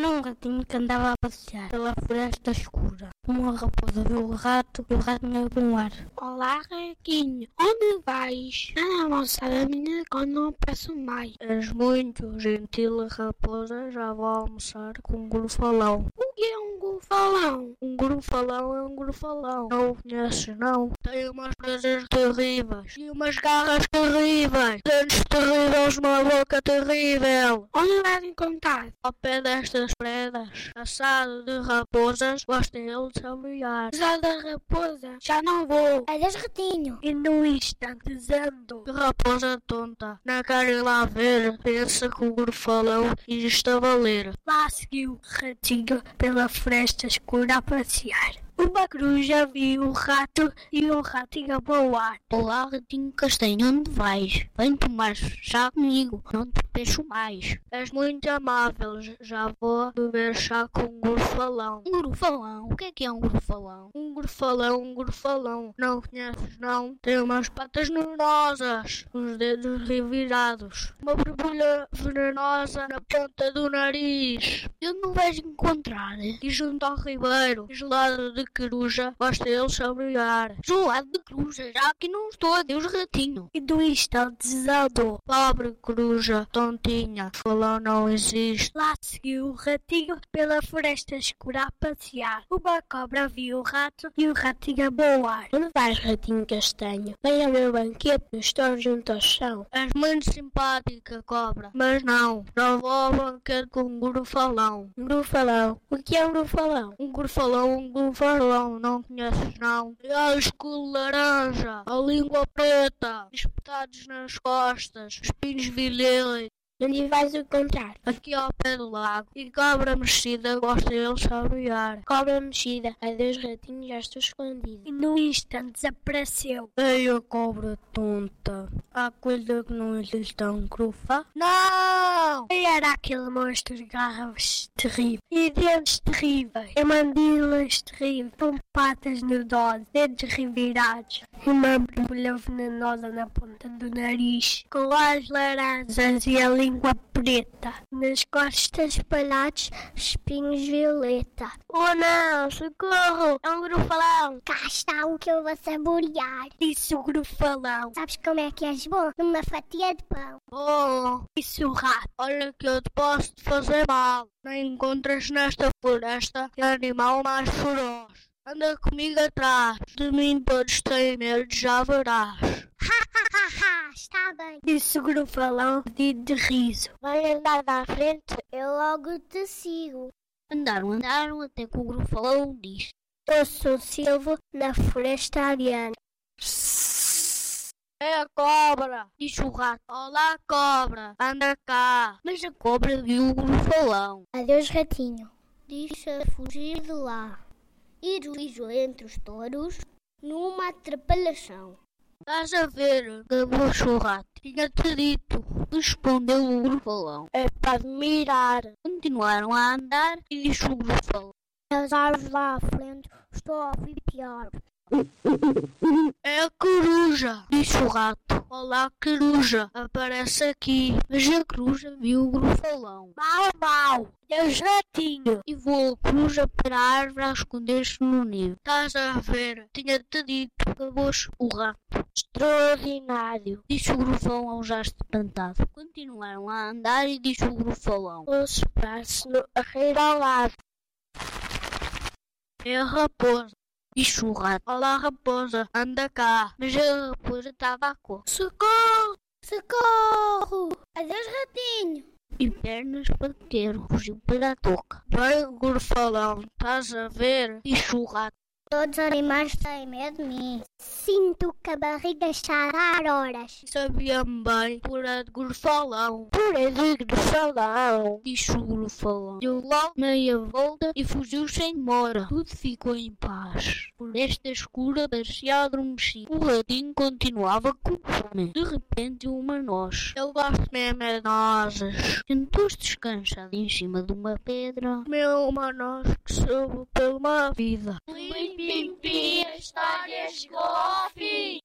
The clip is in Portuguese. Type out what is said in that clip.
Era um ratinho que andava a passear pela floresta escura. Uma raposa viu o rato e o rato ia para um ar. Olá, ratinho, onde vais? A moçada minha quando não peço mais. És muito gentil, raposa, já vou almoçar com um grufalão. O que é um golfalão? Um grufalão é um grufalão. Não o conheces, não? Tem umas presas terríveis e umas garras terríveis. Dentes terríveis, uma boca terrível. Onde vais encontrar? Ao pé destas predas, assado de raposas, gosta ele de saborear. Apesar da raposa, já não vou. Adeus, ratinho. E no instante, dizendo que raposa tonta, não quer ir lá ver, pensa que o grufalão e estava a ler. Lá seguiu o ratinho pela floresta escura a passear. Uma coruja viu o rato e o ratinho a voar. Olá, ratinho castanho, onde vais? Vem tomar chá comigo, não te peixo mais. És muito amável, já vou beber chá com um grufalão. Um grufalão? O que é um grufalão? Um grufalão. Não conheces, não? Tem umas patas venenosas, os dedos revirados, uma borbulha venenosa na ponta do nariz. Eu não vais encontrar. E junto ao ribeiro, gelado de coruja, gosta ele de saborear. Gelado de coruja, já que não estou, adeus, ratinho. E do instante desandou. Pobre coruja, tontinha, falou não existe. Lá seguiu o ratinho pela floresta escura a passear. Uma cobra viu o rato e o ratinho a voar. Onde vais, ratinho castanho? Vem ao meu banquete, estou junto ao chão. És muito simpática, cobra, mas não vou ao banquete com um grufalão. Um grufalão? O que é um grufalão? Um grufalão, não conheces, não? E olhos cor laranja, a língua preta, espetados nas costas, espinhos vileiros. Onde vais encontrar? Aqui ao pé do lago. E cobra mexida, gosta ele de saborear. Cobra mexida, adeus, ratinho, já estou escondido. E no instante desapareceu. Ei, a cobra tonta. Há coisa que não existe um grufa? Não! E era aquele monstro de garras terríveis. E dentes terríveis. E mandíbulas terríveis. Com patas nudosas, dentes revirados. E uma borbulha venenosa na ponta do nariz. Com olhos laranjas e a língua preta. Nas costas espalhados, espinhos violeta. Oh não, socorro! É um grufalão! Cá está o que eu vou saborear. Disse o grufalão. Sabes como é que és bom? Numa fatia de pão. Oh, disse o rato. Olha que eu te posso fazer mal. Não encontras nesta floresta que animal mais feroz. Anda comigo atrás. De mim todos têm medo, já verás. Está bem. Disse o grufalão de riso. Vai andar à frente, eu logo te sigo. Andaram até que o grufalão disse. Eu sou Silvo na floresta ariana. É a cobra, disse o rato. Olá, cobra, anda cá. Mas a cobra viu o grufalão. Adeus, ratinho. Disse a fugir de lá. E liso entre os touros numa atrapalhação. Estás a ver, gabucho o rato. Tinha-te dito, respondeu o grufalão. É para admirar. Continuaram a andar e disse o grufalão. As árvores lá à frente estou a ouvir pior. É a coruja, disse o rato. Olá, coruja, aparece aqui. Mas a coruja viu o grufalão. Mau, Deus ratinho. E voou a coruja para a árvore a esconder-se no ninho. Estás a ver, tinha-te dito, acabou-se o rato. Extraordinário, disse o grufalão ao gesto espantado. Continuaram a andar e disse o grufalão. Vou separar-se no arreiro ao lado. É a raposa. Disse o rato. Olá, raposa, anda cá. Mas a raposa estava a cor. Socorro! Socorro! Adeus, ratinho! E pernas bateram, fugiu para a toca. Bem, grufalão, estás a ver? Disse o rato. Todos os animais têm medo de mim. Sinto que a barriga está a dar horas. Sabia-me bem, puré de grufalão. Puré de grufalão, disse o grufalão. Deu logo meia volta e fugiu sem demora. Tudo ficou em paz. Por esta escura parecia adormecido. O ratinho continuava com fome. De repente, uma noz. Eu gosto mesmo de nozes. Sentou-se descansado em cima de uma pedra. Comeu uma noz que soube pela vida. Pim, pim, pim, a história chegou ao fim.